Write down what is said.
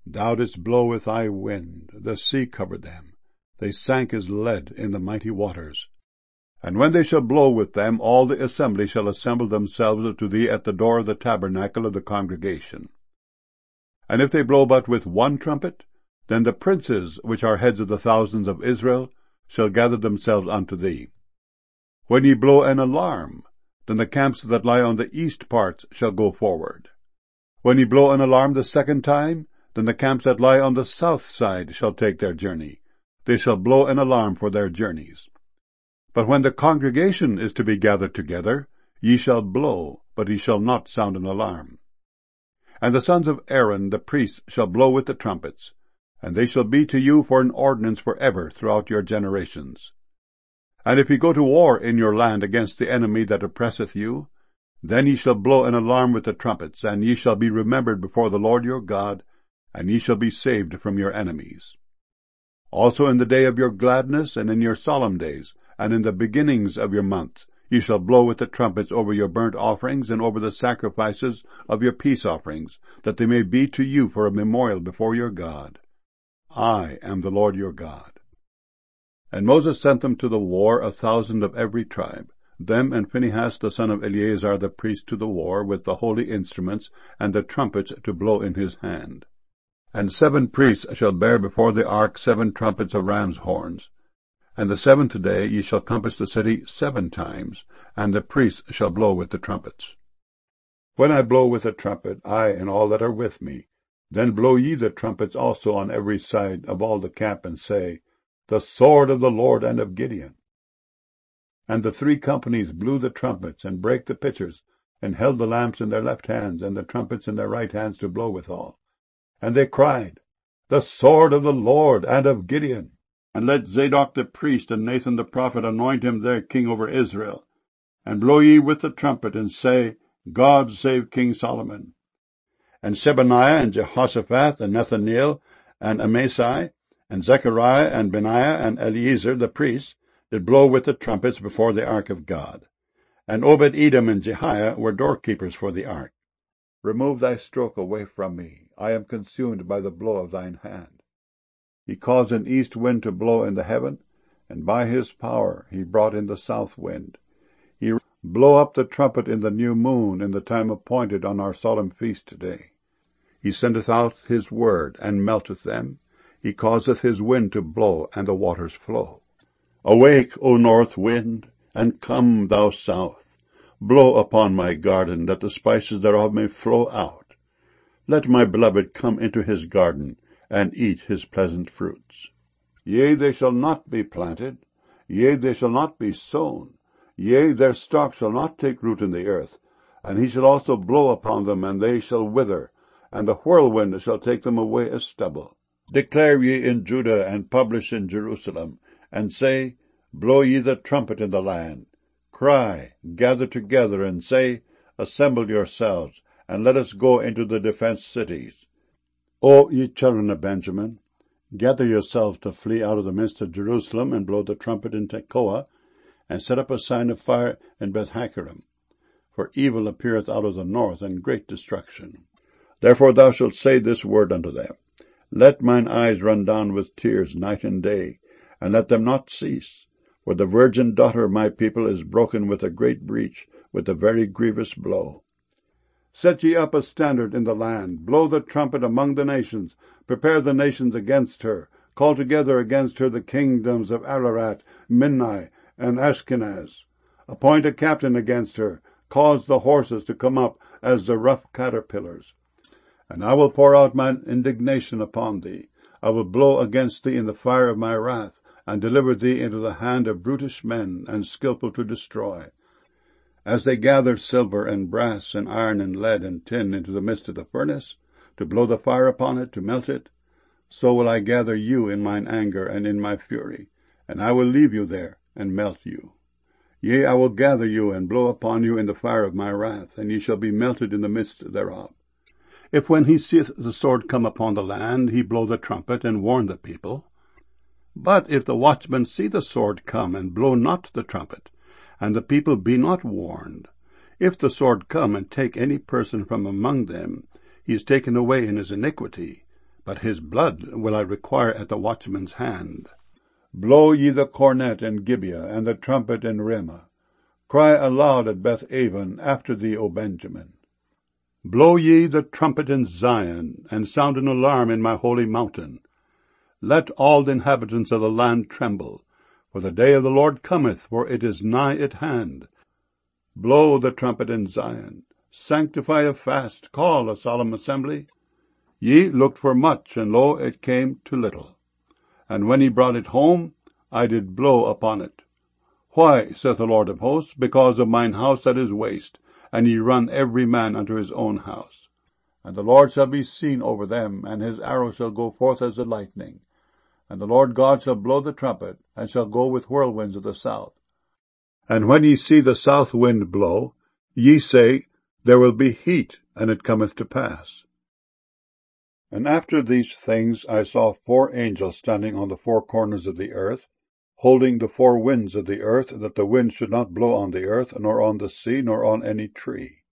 Thou didst blow with thy wind, the sea covered them. They sank as lead in the mighty waters. And when they shall blow with them, all the assembly shall assemble themselves to thee at the door of the tabernacle of the congregation. And if they blow but with one trumpet, then the princes, which are heads of the thousands of Israel, shall gather themselves unto thee. When ye blow an alarm, then the camps that lie on the east parts shall go forward. When ye blow an alarm the second time, then the camps that lie on the south side shall take their journey. They shall blow an alarm for their journeys. But when the congregation is to be gathered together, ye shall blow, but ye shall not sound an alarm. And the sons of Aaron the priests shall blow with the trumpets, and they shall be to you for an ordinance for ever throughout your generations. And if ye go to war in your land against the enemy that oppresseth you, then ye shall blow an alarm with the trumpets, and ye shall be remembered before the Lord your God, and ye shall be saved from your enemies. Also in the day of your gladness, and in your solemn days, and in the beginnings of your months, ye shall blow with the trumpets over your burnt offerings, and over the sacrifices of your peace offerings, that they may be to you for a memorial before your God. I am the Lord your God. And Moses sent them to the war, 1,000 of every tribe, them and Phinehas the son of Eleazar the priest to the war, with the holy instruments, and the trumpets to blow in his hand. And 7 priests shall bear before the ark 7 trumpets of ram's horns. And the 7th day ye shall compass the city 7 times, and the priests shall blow with the trumpets. When I blow with the trumpet, I and all that are with me, then blow ye the trumpets also on every side of all the camp, and say, The sword of the Lord and of Gideon. And the 3 companies blew the trumpets, and brake the pitchers, and held the lamps in their left hands, and the trumpets in their right hands to blow withal. And they cried, The sword of the Lord and of Gideon. And let Zadok the priest and Nathan the prophet anoint him their king over Israel. And blow ye with the trumpet, and say, God save King Solomon. And Shebaniah and Jehoshaphat and Nethaneel and Amasai and Zechariah and Benaiah and Eliezer the priests did blow with the trumpets before the ark of God. And Obed-Edom and Jehiah were doorkeepers for the ark. Remove thy stroke away from me. I am consumed by the blow of thine hand. He caused an east wind to blow in the heaven, and by his power he brought in the south wind. He blow up the trumpet in the new moon in the time appointed on our solemn feast day. He sendeth out his word, and melteth them. He causeth his wind to blow, and the waters flow. Awake, O north wind, and come, thou south. Blow upon my garden, that the spices thereof may flow out. Let my beloved come into his garden, and eat his pleasant fruits. Yea, they shall not be planted, yea, they shall not be sown, yea, their stalk shall not take root in the earth, and he shall also blow upon them, and they shall wither, and the whirlwind shall take them away as stubble. Declare ye in Judah, and publish in Jerusalem, and say, Blow ye the trumpet in the land. Cry, gather together, and say, Assemble yourselves, and let us go into the defenced cities. O ye children of Benjamin, gather yourselves to flee out of the midst of Jerusalem, and blow the trumpet in Tekoa, and set up a sign of fire in Beth-Hakkerem. For evil appeareth out of the north, and great destruction. Therefore thou shalt say this word unto them, Let mine eyes run down with tears night and day, and let them not cease. For the virgin daughter of my people is broken with a great breach, with a very grievous blow. Set ye up a standard in the land, blow the trumpet among the nations, prepare the nations against her, call together against her the kingdoms of Ararat, Minnai, and Ashkenaz. Appoint a captain against her, cause the horses to come up as the rough caterpillars. And I will pour out mine indignation upon thee. I will blow against thee in the fire of my wrath, and deliver thee into the hand of brutish men, and skillful to destroy. As they gather silver and brass and iron and lead and tin into the midst of the furnace, to blow the fire upon it, to melt it, so will I gather you in mine anger and in my fury, and I will leave you there, and melt you. Yea, I will gather you, and blow upon you in the fire of my wrath, and ye shall be melted in the midst thereof. If when he seeth the sword come upon the land, he blow the trumpet, and warn the people. But if the watchman see the sword come, and blow not the trumpet, and the people be not warned, if the sword come and take any person from among them, he is taken away in his iniquity, but his blood will I require at the watchman's hand. Blow ye the cornet in Gibeah, and the trumpet in Ramah. Cry aloud at Beth-aven, after thee, O Benjamin. Blow ye the trumpet in Zion, and sound an alarm in my holy mountain. Let all the inhabitants of the land tremble, for the day of the Lord cometh, for it is nigh at hand. Blow the trumpet in Zion. Sanctify a fast, call a solemn assembly. Ye looked for much, and lo, it came to little. And when he brought it home, I did blow upon it. Why, saith the Lord of hosts? Because of mine house that is waste, and ye run every man unto his own house. And the Lord shall be seen over them, and his arrow shall go forth as the lightning. And the Lord God shall blow the trumpet, and shall go with whirlwinds of the south. And when ye see the south wind blow, ye say, There will be heat, and it cometh to pass. And after these things I saw 4 angels standing on the 4 corners of the earth, holding the 4 winds of the earth, that the wind should not blow on the earth, nor on the sea, nor on any tree.